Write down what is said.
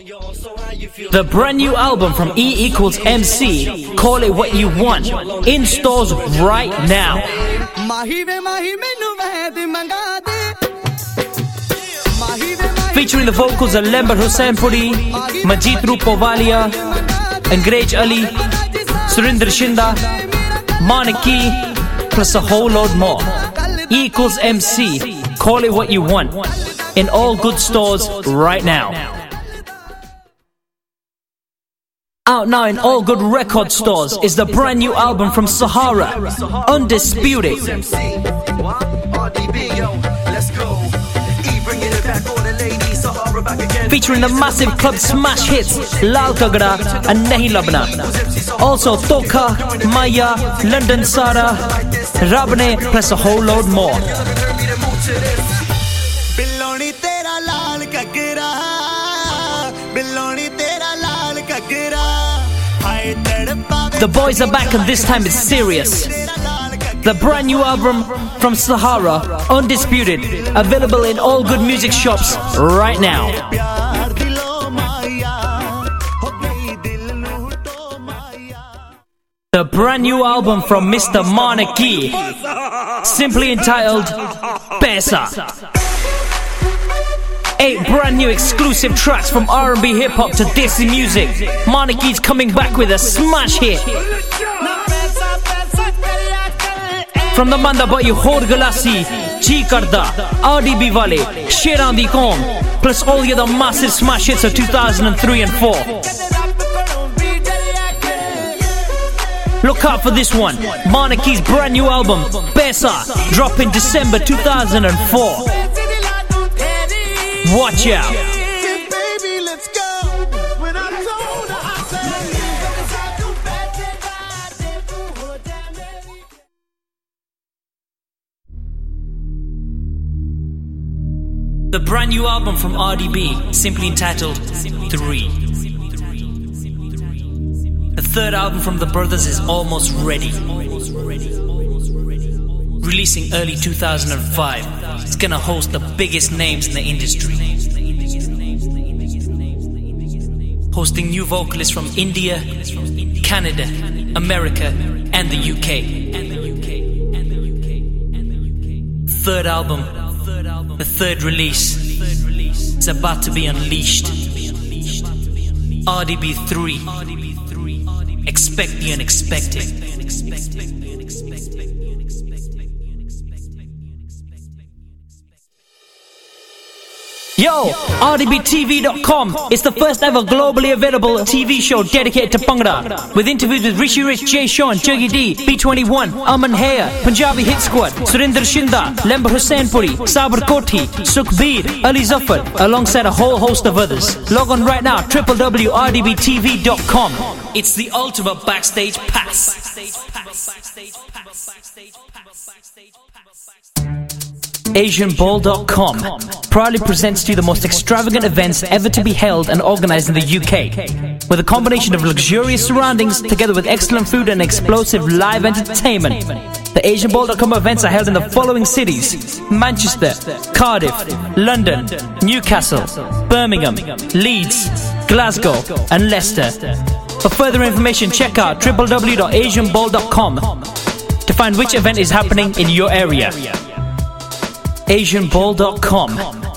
The brand new album from E equals MC, Call It What You Want, in stores right now. Featuring the vocals of Lembar Hossainpuri, Majid Rupovalia, Angrej Ali, Surinder Shinda, Manaki, plus a whole load more. E equals MC, Call It What You Want, in all good stores right now. Out now in all good record stores is the brand new album from Sahara, Undisputed. Featuring the massive club smash hits Lal Kagda and Nahi Labna. Also Toka, Maya, London Sara, Rabne, plus a whole load more. The boys are back and this time it's serious. The brand new album from Sahara, Undisputed, available in all good music shops right now. The brand new album from Mr. Manaki, simply entitled Pesa. 8 brand new exclusive tracks from R&B hip hop to Desi music. Manaki's coming back with a smash hit. From the Manda Bhai Hod Galasi, Ji Karda, RDB Wale, Sheran Di Kaum, plus all the other massive smash hits of 2003 and 4. Look out for this one, Manaki's brand new album, Pesa, dropping December 2004. Watch out. The brand new album from RDB, simply entitled 3. The third album from the brothers is almost ready. Releasing early 2005, it's gonna host the biggest names in the industry. Hosting new vocalists from India, Canada, America, and the UK. Third album, the third release, is about to be unleashed. RDB 3. Expect the unexpected. Yo, RDBTV.com is the first ever globally available TV show dedicated to Bhangra, with interviews with Rishi Rich, Jay Sean, Juggy D, B21, Aman Haya, Punjabi Hit Squad, Surinder Shinda, Lembar Hossainpuri, Sabar Kothi, Sukhbir, Ali Zafar, alongside a whole host of others. Log on right now, www.rdbtv.com. It's the ultimate backstage pass. AsianBall.com proudly presents to you the most extravagant events ever to be held and organized in the UK. With a combination of luxurious surroundings together with excellent food and explosive live entertainment. The AsianBall.com events are held in the following cities: Manchester, Cardiff, London, Newcastle, Birmingham, Leeds, Glasgow and Leicester. For further information, check out www.asianball.com to find which event is happening in your area. AsianBall.com.